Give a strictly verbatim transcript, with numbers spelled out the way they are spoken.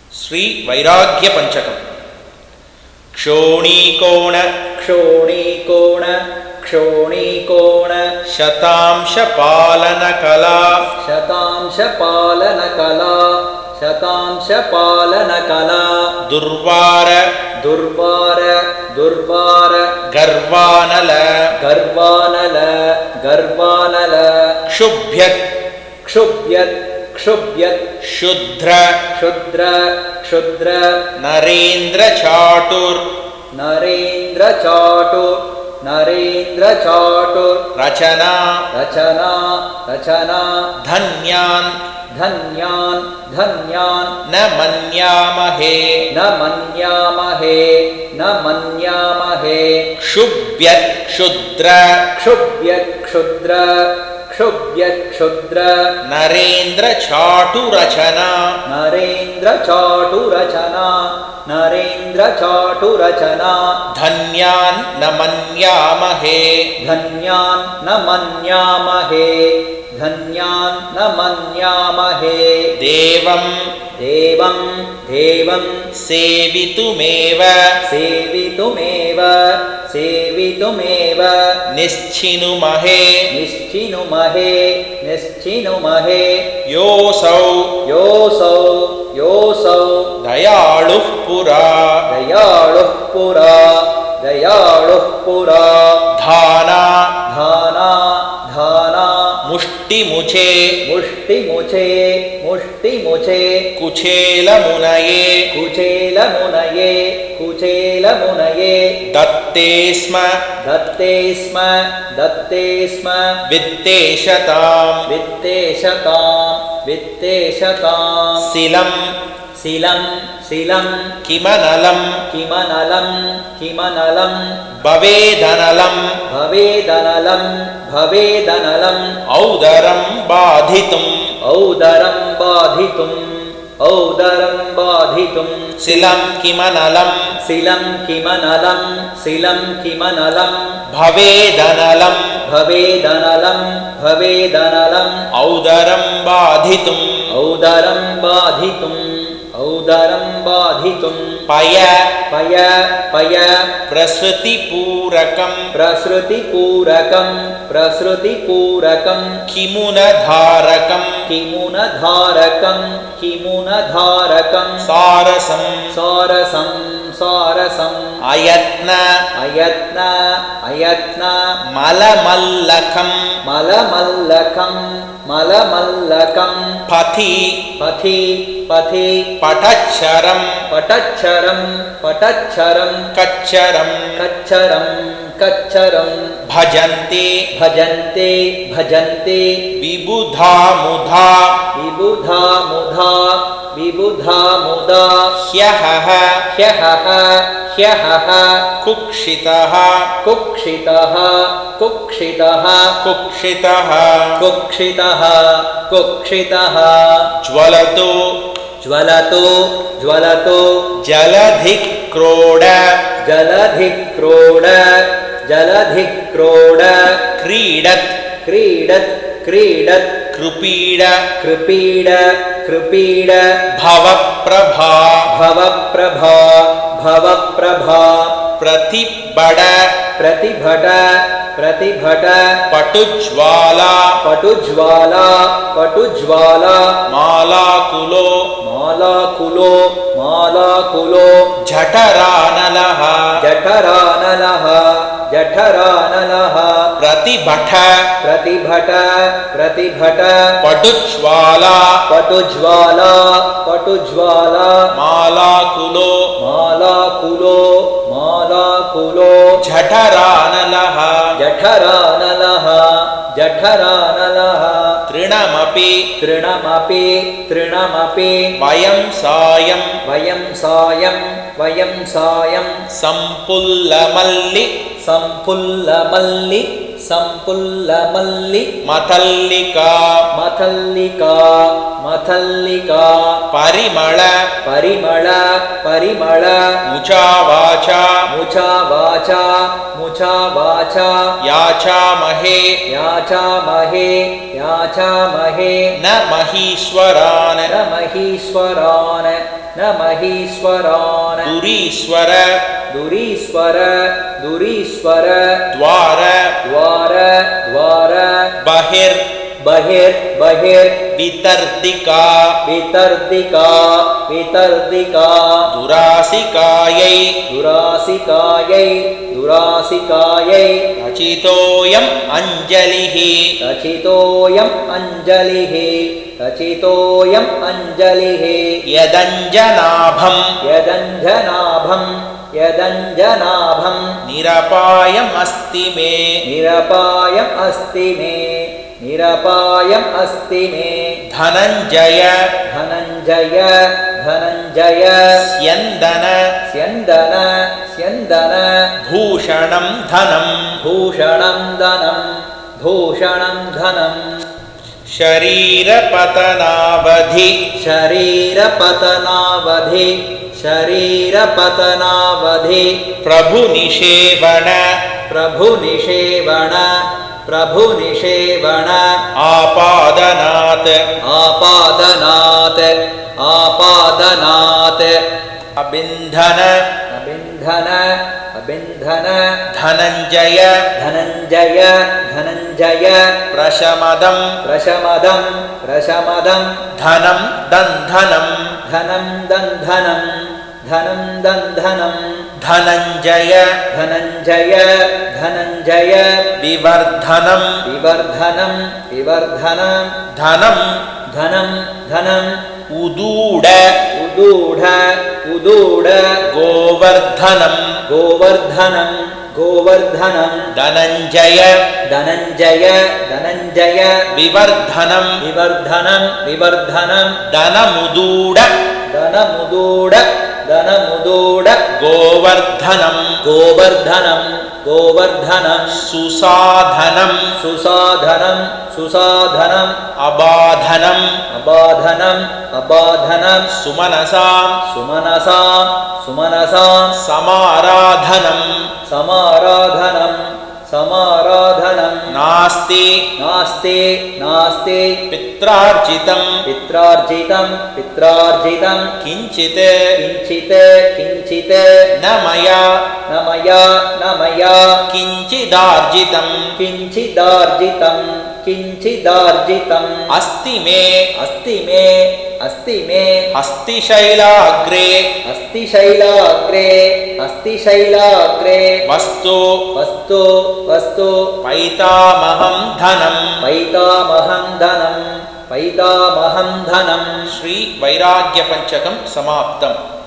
श्री वैराग्य पंचकम। क्षोणीकोण क्षोणीकोण क्षोणीकोण शतांश पालन कला शतांश पालन कला शतांश पालन कला दुर्वार दुर्वार दुर्वार गर्वानल गर्वानल गर्वानल क्षुभ्यत् क्षुभ्यत् क्षुभ्यत् शुद्र क्षुद्र क्षुद्र नरेन्द्र चाटुर नरेन्द्र चाटुर नरेन्द्र चाटुर रचना रचना रचना धन्यान् धन्यान् धन्यान् न मन्यामहे न मन्यामहे न मन्यामहे क्षुभ्यत् क्षुद्र क्षुभ्यत् क्षुद्र क्षुभ्यत् क्षुद्र नरेन्द्र चाटुरचना नरेन्द्र चाटुरचना नरेन्द्र चाटुरचना धन्यान् न मन्यामहे धन्यान् न मन्यामहे धन्यान् न मन्यामहे देवं देवं देवं सेवितुमेव सेवितुमेव सेवितुमेव निश्चिनुमहे निश्चिनुमहे निश्चिनुमहे योऽसौ योऽसौ योऽसौ दयालुः पुरा दयालुः पुरा दयालुः पुरा धाना धाना धाना मुष्टिमुचे मुष्टिमुचे मुष्टिमुचे कुचेलमुनये कुचेलमुनये कुचेलमुनये दत्ते स्म दत्ते स्म दत्ते स्म वित्तेशताम् वित्तेशताम् वित्तेशताम् शिलं शिलं शिलं किमनलं किमनलं किमनलं भवेदनलं भवेदनलं भवेदनलं औदरं बाधितुम् औदरं बाधितुम् औदरं बाधितुं शिलं किमनलं शिलं किमनलं शिलं किमनलं भवेदनलं भवेदनलं भवेदनलं औदरं बाधितुम् औदरं बाधितुम् औदरं बाधितुं पय पय पय प्रसृतिपूरकं प्रसृतिपूरकं प्रसृतिपूरकं किमुनधारकं किमुनधारकं किमुनधारकं सारसं सारसं सारसं अयत्न अयत्न अयत्न मलमल्लकं मलमल्लकं मलमल्लकं पथि पथि पथि पटच्छरं पटच्छरं पटच्छरं कच्छरं कच्छरं कच्छरं भजन्ते भजन्ते भजन्ते विबुधा मुधा विबुधा मुधा विबुधा मुदा ह्यहः ह्यहः ह्यहः कुक्षितः कुक्षितः कुक्षितः कुक्षितः कुक्षितः कुक्षितः ज्वलतो ज्वलतो ज्वलतो जलधिक्रोड जलधिक्रोड जलधिक्रोड क्रीडत् क्रीडत् क्रीडत् कृपीड कृपीड कृपीड भवप्रभा भवप्रभा भवप्रभा प्रतिबड प्रतिभट प्रतिभट पटुज्वाला पटुज्वाला पटुज्वाला मालाकुलो मालाकुलो मालाकुलो जठरानलः जठरानलः जठरानलः प्रतिभट प्रतिभट प्रतिभट पटुज्वाला पटुज्वाला पटुज्वाला मालाकुलो मालाकुलो मालाकुलो जठरानलः जठरानलः जठरानलः तृणमपि तृणमपि तृणमपि वयं सायं वयं सायं वयं सायं सम्पुल्लमल्लि सम्पुल्लमल्लि सम्पुल्लमल्लि मथल्लिका मथल्लिका मथल्लिका परिमळ परिमळ परिमळ मुचा वाचा मुचा वाचा मुचा वाचा याचामहे याचामहे याचामहे न महीश्वरान् न महीश्वरान् न महीश्वरान् दुरीश्वर दुरीश्वर दुरीश्वर द्वार द्वार द्वार बहिर् बहिर् बहिर् वितर्दिका वितर्दिका वितर्दिका दुरासिकायै दुरासिकायै दुरासिकायै रचितोऽयम् अञ्जलिः रचितोऽयम् अञ्जलिः रचितोऽयम् अञ्जलिः यदञ्जनाभम् यदञ्जनाभम् यदञ्जनाभम् निरपायम् अस्ति मे निरपायम् अस्ति मे निरपायम् अस्ति मे धनञ्जय धनञ्जय धनञ्जय स्यन्दन स्यन्दन स्यन्दन भूषणं धनम् भूषणं धनं भूषणं धनम् शरीरपतनावधि शरीरपतनावधि शरीरपतनावधि प्रभुनिषेवण प्रभुनिषेवण प्रभुनिषेवण आपादनात् आपादनात् आपादनात् अबिन्धन अबिन्धन अबिन्धन धनञ्जय धनञ्जय धनञ्जय प्रशमदं प्रशमदं प्रशमदं धनं दन्धनम् धनं दन्धनं धनं दन्धनं धनञ्जय धनञ्जय धनञ्जय विवर्धनं विवर्धनं विवर्धनं धनं धनं धनम् उदूढ उदूढ उदूढ गोवर्धनं गोवर्धनं गोवर्धनं धनञ्जय धनञ्जय धनञ्जय विवर्धनं विवर्धनं विवर्धनं धनमुदूढ धनमुदूढ धनमुदूढ गोवर्धनं गोवर्धनं गोवर्धनं सुसाधनं सुसाधनं सुसाधनम् अबाधनं अबाधनम् अबाधनं सुमनसां सुमनसां सुमनसां समाराधनं समाराधनं समाराधनं नास्ति नास्ति नास्ति पित्रार्जितं पित्रार्जितं पित्रार्जितं किञ्चित् किञ्चित् किञ्चित् न मया न मया न मया किञ्चिदार्जितं किञ्चिदार्जितं किञ्चिदार्जितम् अस्ति मे अस्ति मे अस्ति मे हस्तिशैलाग्रे हस्तिशैलाग्रे हस्तिशैलाग्रे वस्तु वस्तु वस्तु पैतामहं धनं पैतामहं धनं पैतामहं धनं श्री वैराग्यपञ्चकं समाप्तम्।